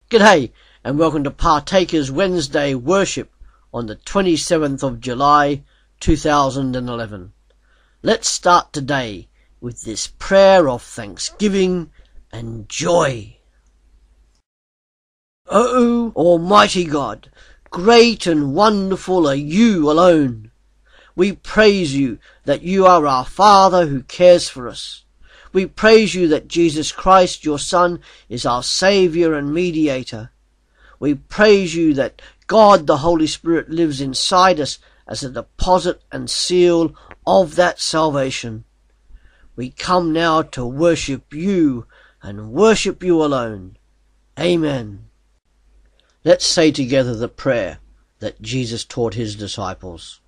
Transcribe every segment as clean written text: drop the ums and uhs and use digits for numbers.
G'day and welcome to Partakers Wednesday worship on the 27th of July 2011. Let's start today with this prayer of thanksgiving and joy. O Almighty God, great and wonderful are you alone. We praise you that you are our Father who cares for us. We praise you that Jesus Christ, your Son, is our Saviour and Mediator. We praise you that God the Holy Spirit lives inside us as a deposit and seal of that salvation. We come now to worship you and worship you alone. Amen. Let's say together the prayer that Jesus taught his disciples.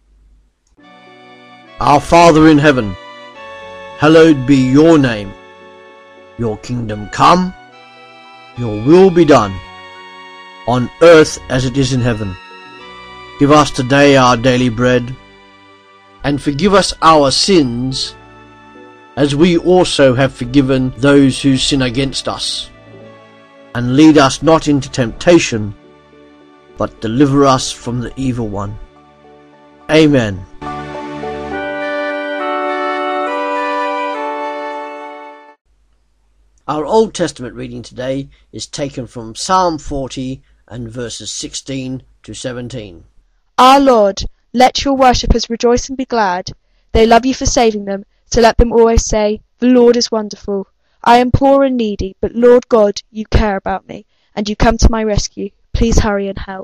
Our Father in heaven, hallowed be your name. Your kingdom come, your will be done, on earth as it is in heaven. Give us today our daily bread, and forgive us our sins, as we also have forgiven those who sin against us. And lead us not into temptation, but deliver us from the evil one. Amen. Our Old Testament reading today is taken from Psalm 40 and verses 16 to 17. Our Lord, let your worshippers rejoice and be glad. They love you for saving them, so let them always say, the Lord is wonderful. I am poor and needy, but Lord God, you care about me, and you come to my rescue. Please hurry and help.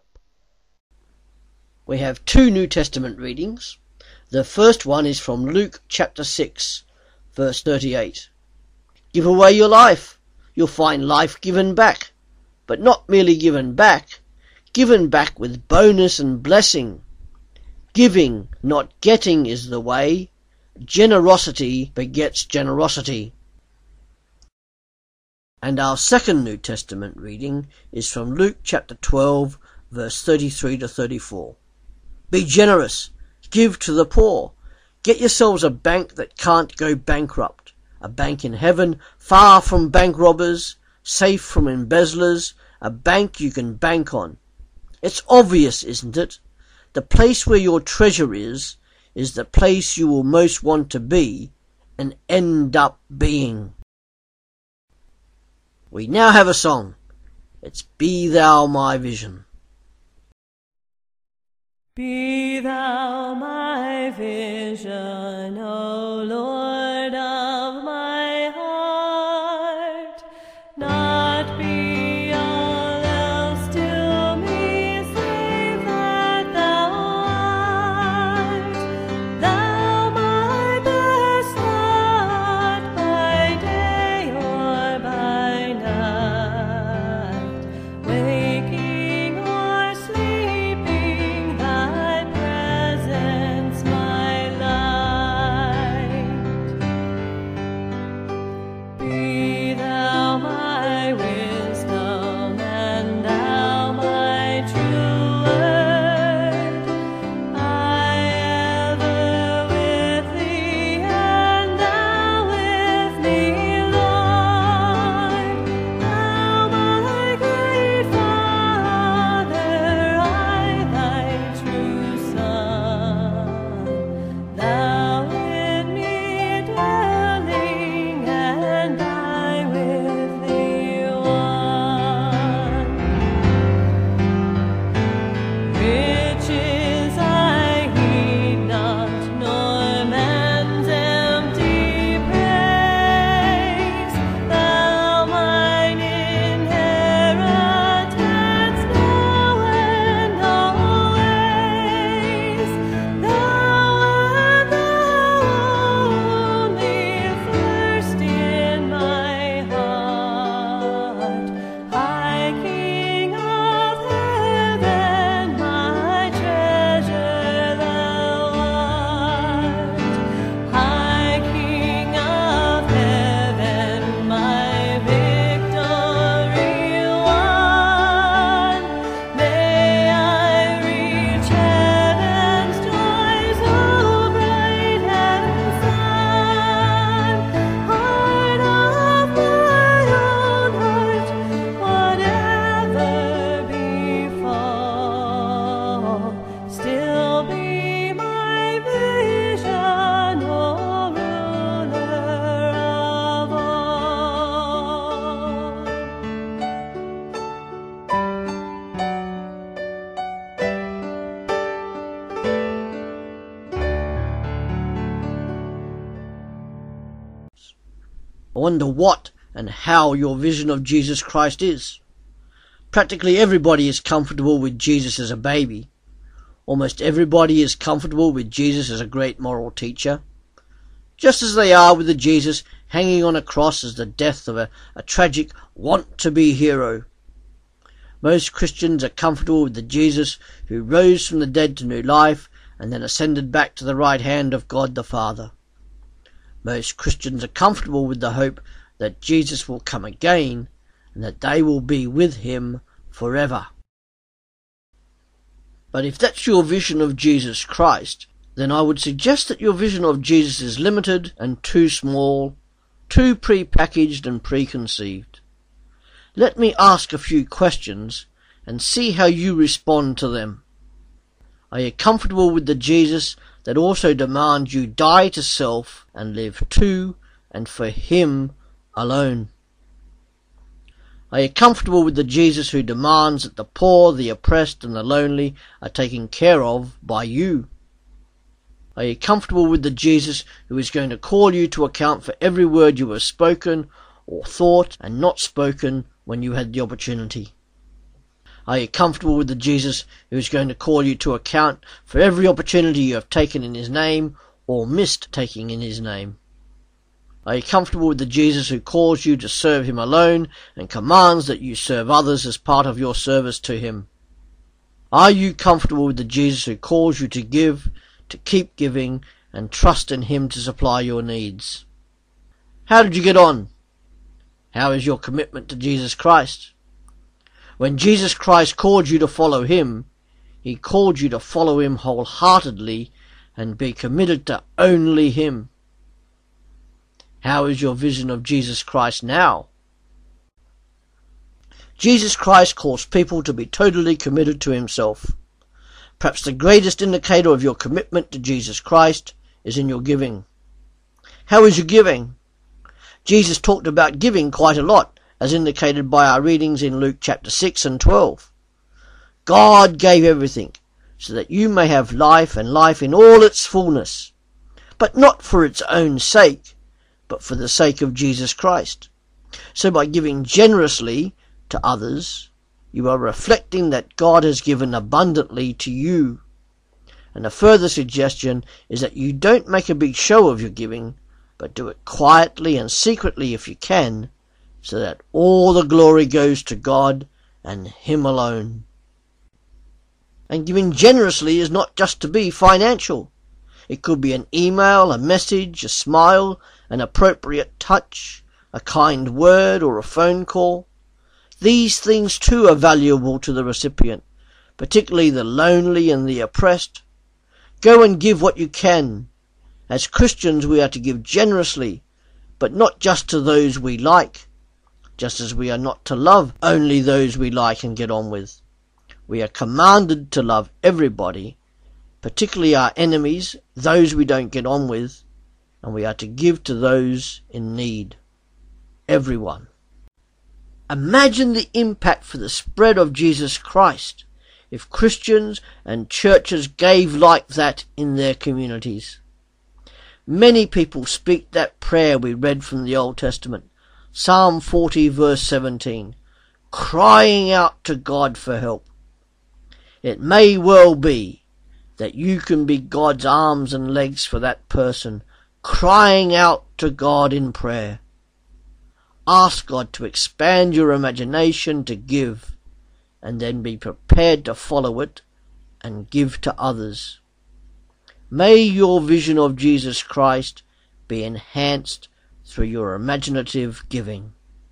We have two New Testament readings. The first one is from Luke chapter 6, verse 38. Give away your life. You'll find life given back. But not merely given back with bonus and blessing. Giving, not getting, is the way. Generosity begets generosity. And our second New Testament reading is from Luke chapter 12, verse 33 to 34. Be generous. Give to the poor. Get yourselves a bank that can't go bankrupt. A bank in heaven, far from bank robbers, safe from embezzlers, a bank you can bank on. It's obvious, isn't it? The place where your treasure is the place you will most want to be and end up being. We now have a song. It's Be Thou My Vision. Be thou my vision, O Lord of my heart, not be all else to me save that thou art. Thou my best lot by day or by night, waking or sleeping, thy presence my light. wonder what and how your vision of Jesus Christ is. Practically everybody is comfortable with Jesus as a baby. Almost everybody is comfortable with Jesus as a great moral teacher, just as they are with the Jesus hanging on a cross as the death of a tragic want-to-be hero. Most Christians are comfortable with the Jesus who rose from the dead to new life and then ascended back to the right hand of God the Father. Most Christians are comfortable with the hope that Jesus will come again and that they will be with him forever. But if that's your vision of Jesus Christ, then I would suggest that your vision of Jesus is limited and too small, too pre-packaged and preconceived. Let me ask a few questions and see how you respond to them. Are you comfortable with the Jesus that also demands you die to self and live to and for him alone? Are you comfortable with the Jesus who demands that the poor, the oppressed and the lonely are taken care of by you? Are you comfortable with the Jesus who is going to call you to account for every word you have spoken or thought and not spoken when you had the opportunity? Are you comfortable with the Jesus who is going to call you to account for every opportunity you have taken in his name or missed taking in his name? Are you comfortable with the Jesus who calls you to serve him alone and commands that you serve others as part of your service to him? Are you comfortable with the Jesus who calls you to give, to keep giving, and trust in him to supply your needs? How did you get on? How is your commitment to Jesus Christ? When Jesus Christ called you to follow him, he called you to follow him wholeheartedly and be committed to only him. How is your vision of Jesus Christ now? Jesus Christ calls people to be totally committed to himself. Perhaps the greatest indicator of your commitment to Jesus Christ is in your giving. How is your giving? Jesus talked about giving quite a lot, as indicated by our readings in Luke chapter 6 and 12. God gave everything, so that you may have life and life in all its fullness, but not for its own sake, but for the sake of Jesus Christ. So by giving generously to others, you are reflecting that God has given abundantly to you. And a further suggestion is that you don't make a big show of your giving, but do it quietly and secretly if you can, so that all the glory goes to God and him alone. And giving generously is not just to be financial. It could be an email, a message, a smile, an appropriate touch, a kind word, or a phone call. These things too are valuable to the recipient, particularly the lonely and the oppressed. Go and give what you can. As Christians we are to give generously, but not just to those we like, just as we are not to love only those we like and get on with. We are commanded to love everybody, particularly our enemies, those we don't get on with, and we are to give to those in need. Everyone. Imagine the impact for the spread of Jesus Christ if Christians and churches gave like that in their communities. Many people speak that prayer we read from the Old Testament, Psalm 40 verse 17, crying out to God for help. It may well be that you can be God's arms and legs for that person, crying out to God in prayer. Ask God to expand your imagination to give, and then be prepared to follow it and give to others. May your vision of Jesus Christ be enhanced through your imaginative giving.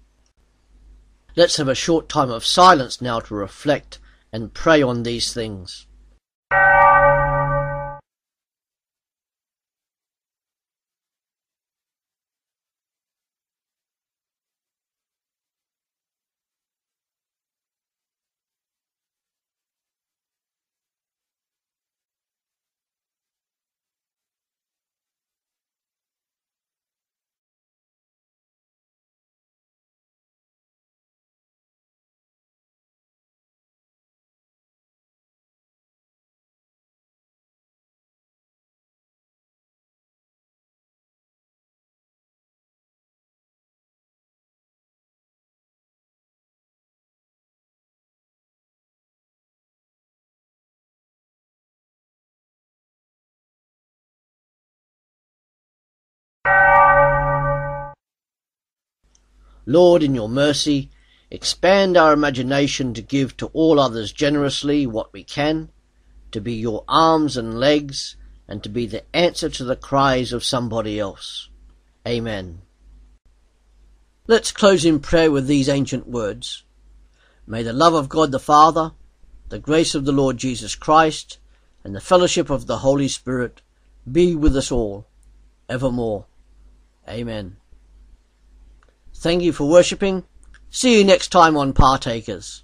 Let's have a short time of silence now to reflect and pray on these things. Lord, in your mercy, expand our imagination to give to all others generously what we can, to be your arms and legs, and to be the answer to the cries of somebody else. Amen. Let's close in prayer with these ancient words. May the love of God the Father, the grace of the Lord Jesus Christ, and the fellowship of the Holy Spirit be with us all, evermore. Amen. Thank you for worshipping. See you next time on Partakers.